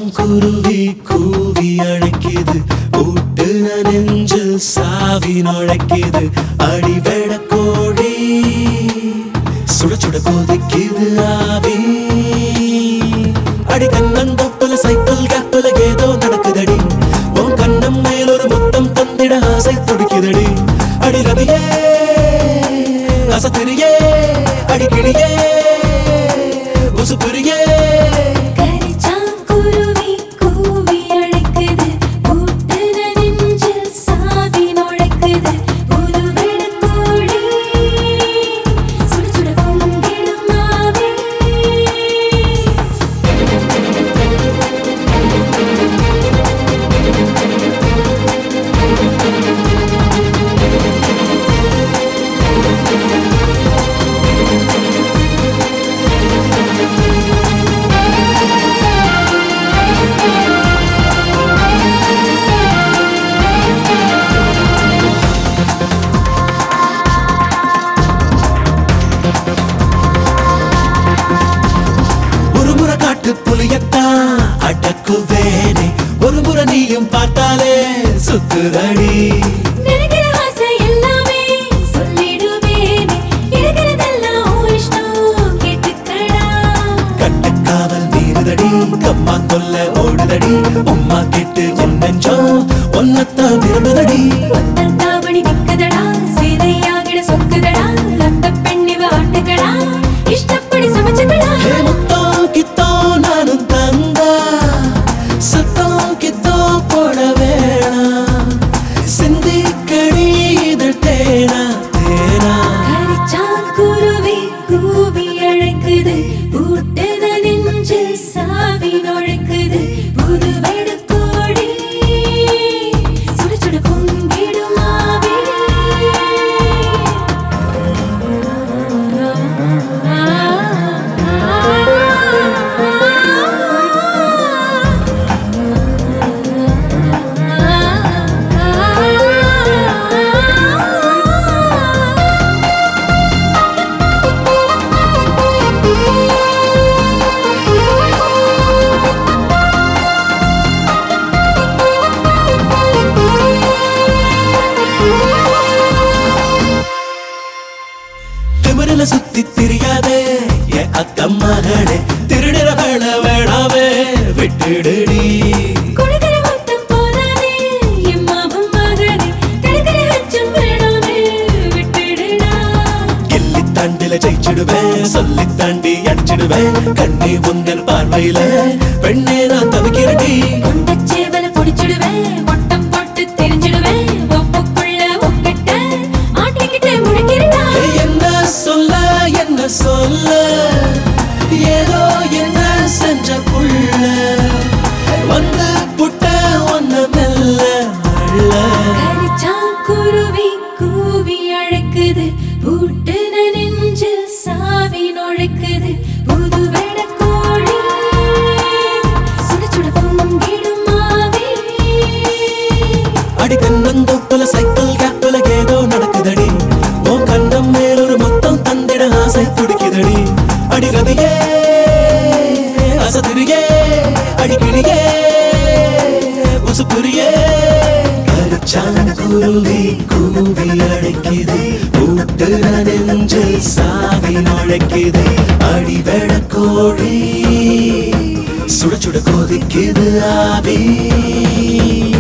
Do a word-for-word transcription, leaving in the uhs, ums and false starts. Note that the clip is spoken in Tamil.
குருவி கூவி அழைக்குது, கூட்டு நெஞ்சு சாவி நுழைக்குது. அடிவெட கோழி சுட சுட கொதிக்குது ஆவி. அடி கண்ணந்தப்புல சைக்கிள் கேப்புல ஏதோ நடக்குதடி. உன் கண்ணம் மேல் ஒரு முத்தம் தந்திட ஆசை துடிக்குதடி. அடி ரவியே அசத்திரியே அடி கிளியே உசுப்புரியே. புலியத்தான் அடக்குவேனே, ஒரு முறை நீயும் பார்த்தாலே சுத்துதடி. கட்டுக்காவல் மீறுதடி, கம்மா கொல்ல ஓடுதடி. உம்மா கேட்டு என் நெஞ்சம் ஒன்னத்தான் விரும்புதடி. இஷ்டப்படி சமைச்சதடா சுத்தி திரியாதே என் அக்கம் மகனே. திருநிற வேள வேணாவே விட்டுடுடி. கிள்ளி தாண்டில ஜெயிச்சிடுவேன், சொல்லி தாண்டி அடிச்சிடுவேன். கண்ணி உங்கள் பார்வையில பெண்ணே நான் தவிக்கிறடி. சொல்ல ஏதோ என்ன செஞ்ச புள்ள வந்து புட்ட ஒன்ன மெல்ல அள்ள. குருவி கூவி அழைக்குது, பூட்டு நெஞ்சில் சாவி நுழைக்குது. புது வெட கோழி சுட சுட பொங்கிடும் ஆவி. அடி கண்ணந்தோப்புல சைக்கிள் கேப்புல ஏதோ நடக்குதடி. உன் கண்ணம் மேல் ஒரு முத்தம் தந்திட ஆசை துடிக்குதடி. அடி ரவியே அசதிரியே அடி கிளியே உசுப்புரியே. கருச்சான குருவி கூவி அழைக்குது, கூட்டு நெஞ்சு சாவி நுழைக்குது. அடிவெட கோழி சுட சுட கொதிக்குது ஆவி.